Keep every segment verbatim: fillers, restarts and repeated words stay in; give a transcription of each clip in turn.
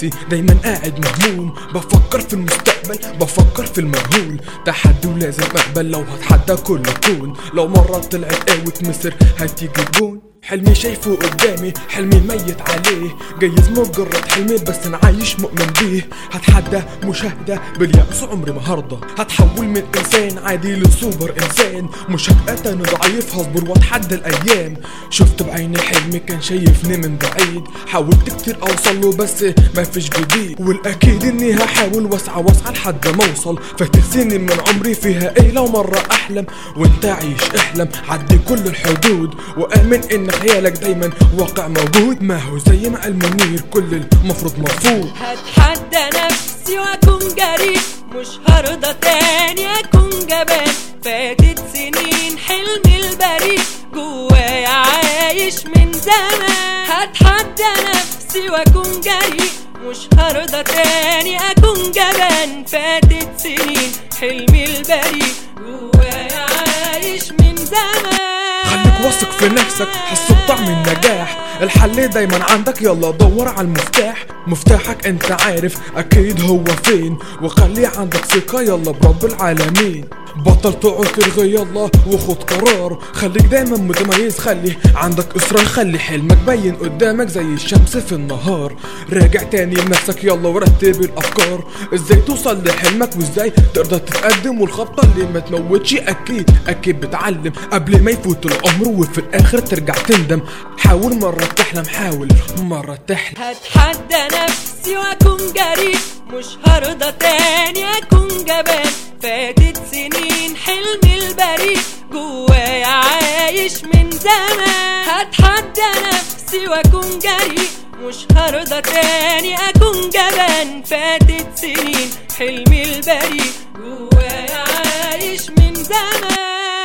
نفسي دايما قاعد مهموم، بفكر في المستقبل بفكر في المجهول، تحدي ولازم اقبل لو هتحدى كل كون، لو مرة طلعت قوة مصر هتيجي جون. حلمي شايفه قدامي حلمي ميت عليه، جايز مجرد حلمي بس انا عايش مؤمن بيه، هتحدى مشاهدة باليأس عمري ما هرضى، هتحول من انسان عادي لسوبر انسان، مش هبقى تاني ضعيف هصبر واتحدى الايام. شفت بعيني حلمي كان شايفني من بعيد، حاولت كتير اوصل له بس مفيش جديد، والاكيد اني هحاول واسعى واسعى لحد ما اوصل. فاتت سنين من عمري فيها ايه لو مرة احلم، وانت عيش احلم عدي كل الحدود، وامن ان خيالك دايما واقع موجود، ما هو زي ما قال منير كل المفروض مرفوض. هتحدى نفسي واكون جريء، مش هرضى تاني اكون جبان، فاتت سنين حلمي البريء جوايا عايش من زمان. هتحدى نفسي واكون جريء، مش هرضى تاني اكون جبان، فاتت سنين حلمي البريء جوايا عايش من زمان. خليك واثق في نفسك حس بطعم النجاح، الحل دايما عندك يلا دور على المفتاح، مفتاحك انت عارف اكيد هو فين، وخلي عندك ثقة يلا برب العالمين. بطل تقعد ترغي يلا وخد قرار، خليك دايما متميز خلي عندك اصرار، خلي حلمك باين قدامك زي الشمس في النهار. راجع تاني لنفسك يلا ورتب الافكار، ازاي توصل لحلمك وازاي تقدر تتقدم، والخبطة اللي ما تموتش اكيد اكيد بتعلم قبل ما يفوت العمر وفي الاخر ترجع تندم. حاول مرة تحلم حاول مرة تحلم. هتحدى نفسي واكون جريء، مش هرضى تاني اكون جبان، فاتت سنين حلمي البريء جوايا عايش من زمان. هتحدى نفسي واكون جريء، مش هرضى تاني اكون جبان، فاتت سنين حلمي البريء جوايا عايش من زمان.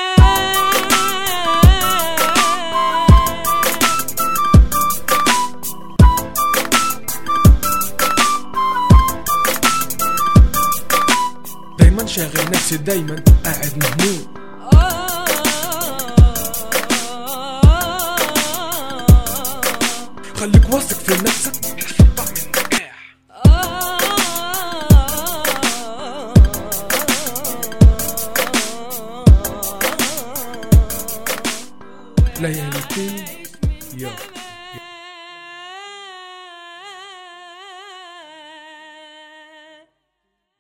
دايما شاغل نفسي دايما قاعد مهموم، خليك واثق في نفسك حس بطعم النجاح. ليالي يا